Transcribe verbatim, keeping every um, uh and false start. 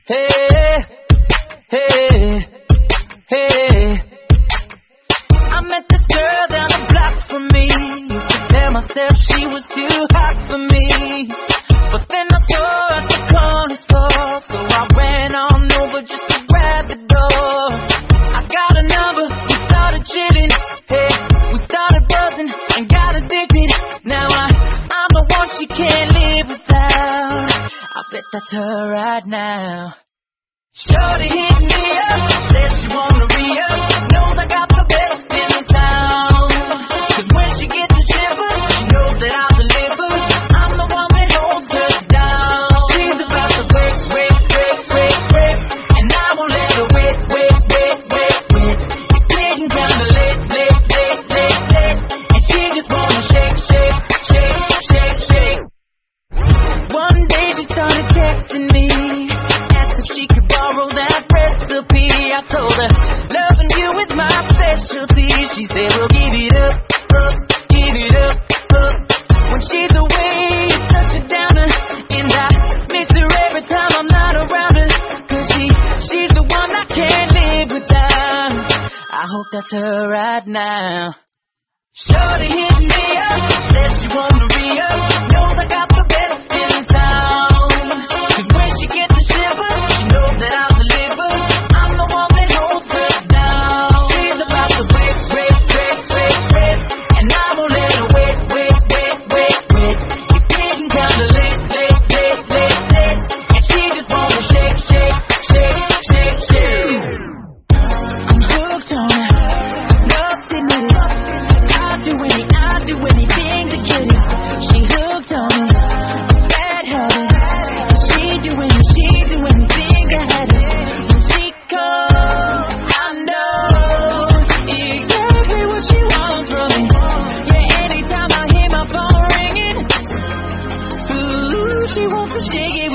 Hey, hey, hey. I met this girl down the block from me. Used to tell myself she was too hot for me, but then I saw her at the corner store, so I ran on over just to grab the door. I got a number, we started chilling. Hey, we started buzzing and got addicted. Now I, I'm the one she can't live without. I bet that's her right now. Shorty hit me up, says she wanna re-up, knows I got the best in town. Cause when she gets the shiver, she knows that I'll deliver. I'm the one that holds her down. She's about to break, break, break, break, break, and I won't let her wait, wait, wait, wait, wait. It's getting kinda late, late, late, late, late, and she just wanna shake, shake, shake, shake, shake. One day she started texting me, asked if she could borrow that recipe. I told her, loving you is my specialty. She said, well, give it up, up, give it up, up. When she's away, it's such a downer, and I miss her every time I'm not around her. Cause she, she's the one I can't live without. I hope that's her right now. Shorty hit me up, says she wanna re-up, knows I got the best in town. Cause when she gets the shiver, she knows that I'll deliver. I'm the one that holds her down. She's about to break, break, break, break, break, and I won't let her wait, wait, wait, wait, wait. It's getting kinda late, late, late, late, late, and she just wanna shake, shake, shake, shake, shake. I'm hooked on her, nothing with it. I'd do any, I'd do anything to get it. She hooked on me, bad habit. She do any, she do anything to have it. When she calls, I know exactly what she wants from me. Yeah, anytime I hear my phone ringing, ooh, she wants to shake it